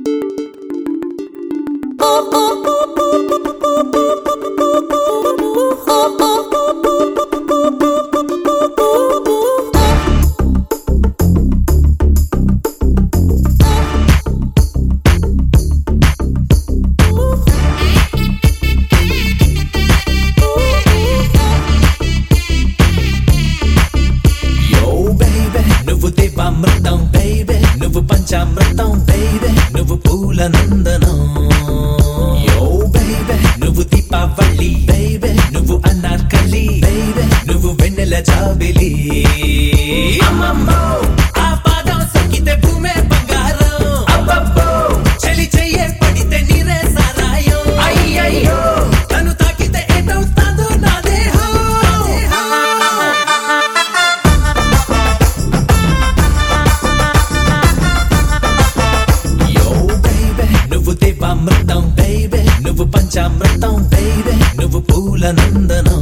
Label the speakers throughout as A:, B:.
A: అమృతం baby నువ్వు panchamrutham baby నువ్వు పూల నందనం యో బేబీ నువ్వు దీపావళి బేబీ నువ్వు అనార్కలి బేబీ నువ్వు వెన్నెల జాబిలి అమ్మమ్మో ఆ పాదం సొక్కితే భూమే బంగారం అబ్బబ్బో చలి చెయ్యే పడితే నీరే సారాయం అయ్యయ్యో తను తాకితే ఏటవుతాదో నా దేహం అమృతం బేబీ నువ్వు పంచామృతం బేబీ నువ్వు పూల నందనం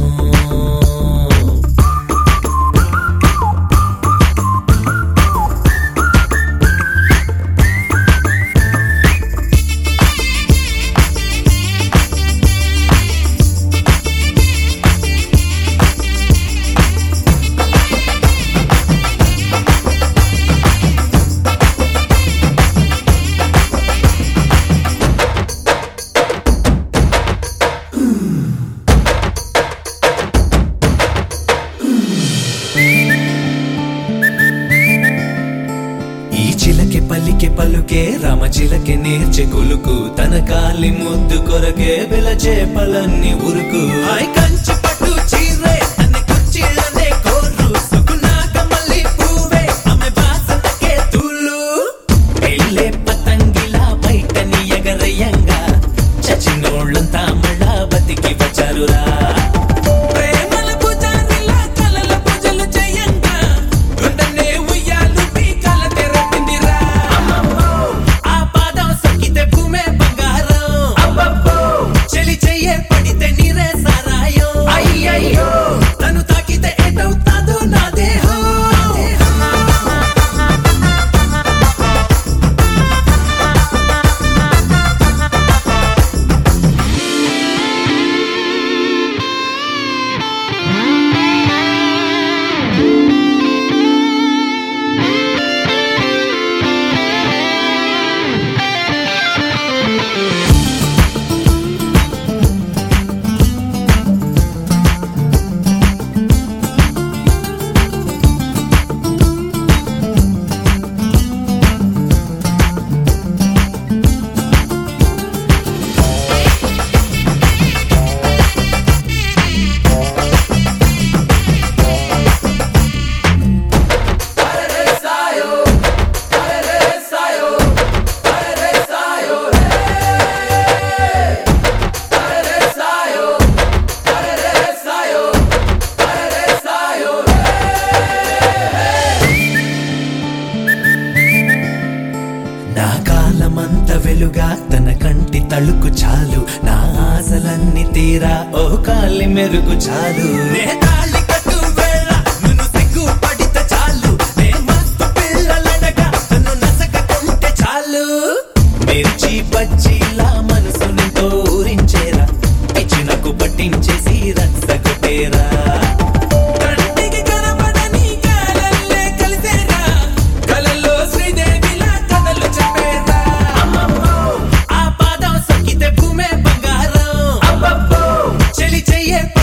A: చిలకే పలికే పలుకే రామ చిలకే నేర్చే కొలుకు తన కాలి ముద్దు కొరకే పిలచే పలన్ని ఉరుకు హాయ్ కంచి పట్టు చీరే అన్ని కుర్చీలనే కోరు సుకునాక మళ్ళీ పూవే ఆమె వాసనకే తూలు పెళ్ళే పతంగిలా బయటని ఎగరయంగా చచ్చినోళ్ళంతా మళ్ళా బతికి వచ్చారురా పడితే నీరే సారాయం అయ్యయ్యో తను తాకితే ఏటవుతాదో నా దేహం నా కాలమంత వెలుగా తన కంటి తళుకు చాలు నా ఆశలన్నీ తీరా ఓ కాలి మెరుగు చాలు నే తాళి కట్టు వేళ నిన్ను సిగ్గు పడితే చాలు నే మస్తు పిల్లలనగా నన్ను నసకకుంటే చాలు మిర్చి బజ్జీలా మనసు నింతో ఊరించేరా పిచ్చినకు పట్టించేసి రచ్చగొట్టేరా చలి చెయ్యే